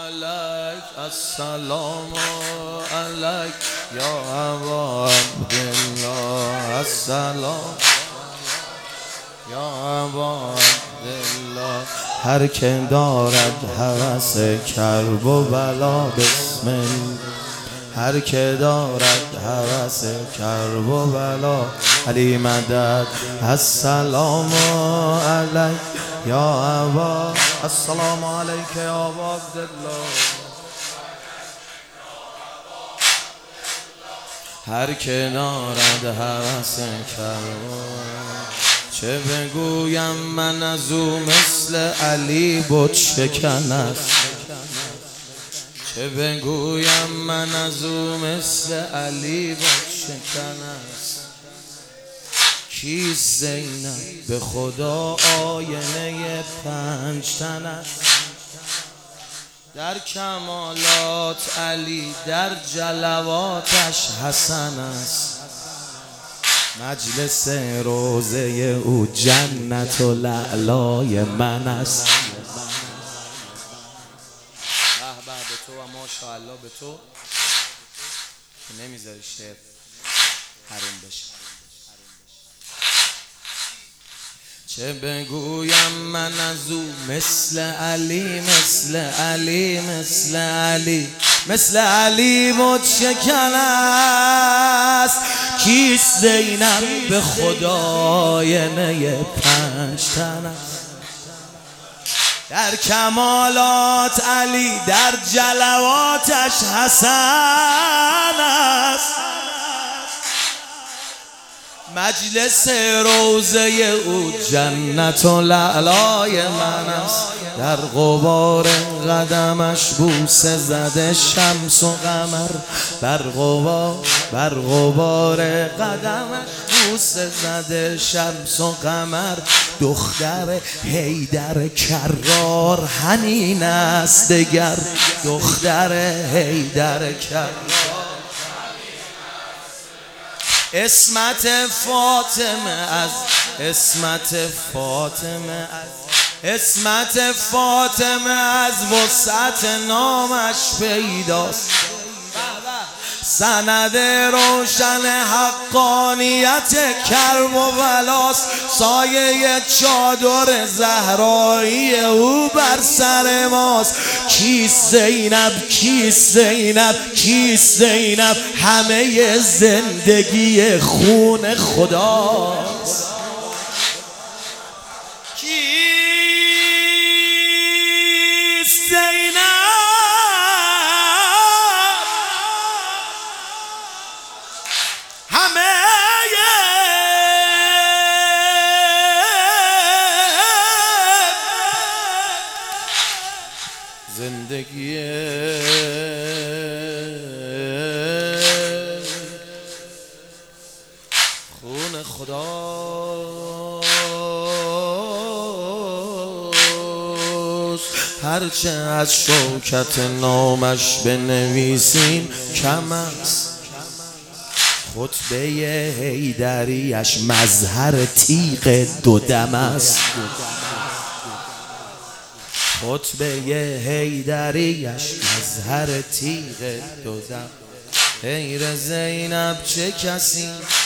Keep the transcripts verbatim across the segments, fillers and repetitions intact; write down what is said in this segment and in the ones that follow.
علیک السلام علیک یا ابا عبدالله السلام یا ابا عبدالله. هر که دارد هوس کرب و بلا بسم الله، هر که دارد هوس کرب و بلا علی مدد السلام علیک یا ابا السلام علیک یا ابا عبدالله. هر که دارد هوس کرب چه بگویم من از او مثل علی بت شکن است، چه بگویم من از او مثل علی بت شکن است. کیست زینب به خدا آینه پنج تن است، در کمالات علی در جلواتش حسن است. مجلس روضه او جنت و لعلای من است. به به به تو و ماشاءالله به تو که نمیذاری شعر حروم بشه. چه بگویم من از او مثل علی مثل علی مثل علی مثل علی بت شکن است. کیست زینب به خدا آینه پنج تن است، در کمالات علی در جلواتش حسن است. مجلس روضه او جنت و لعلای من است. در غبار قدمش بوسه زده شمس و قمر، بر غبار بر غبار قدمش بوسه زده شمس و قمر. دختر حیدر کرار حنین است دگر، دختر حیدر کرار. اسمت فاطمه از اسمت فاطمه از اسمت فاطمه از وسعت نامش پیداست. سند روشن حقانیت کرب و بلاست. سایه چادر زهرایی او بر سر ماست. کیست زینب کیست زینب کیست زینب همه زندگی خون خداست. کیست زینب همه زندگی خون خداست. هرچه از شوکت نامش بنویسیم کم است. خطبه حیدریش مظهر تیغ دو دم است. خطبه حیدریش مظهر تیغ دو دم. غیر زینب چه کسی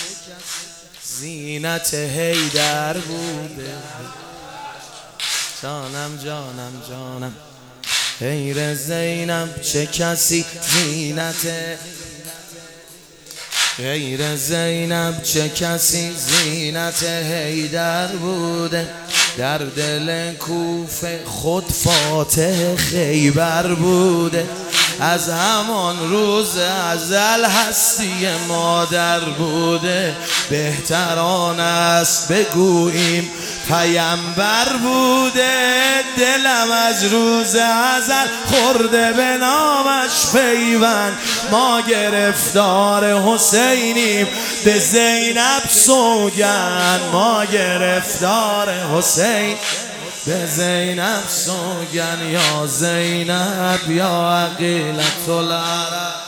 زینت حیدر بوده. جانم جانم جانم غیر زینب چه کسی زینت غیر زینب چه کسی زینت حیدر بوده. در دل کوفه خود فاتح خیبر بوده. از همان روز ازل هستی مادر بوده. بهتران است بگوییم پیامبر بوده. دلم از روز ازل خورده به نامش پیوند. ما گرفتار حسینیم به زینب سوگند. ما گرفتار حسین به زینب سوگند. یا زینب یا عقیلة العرب.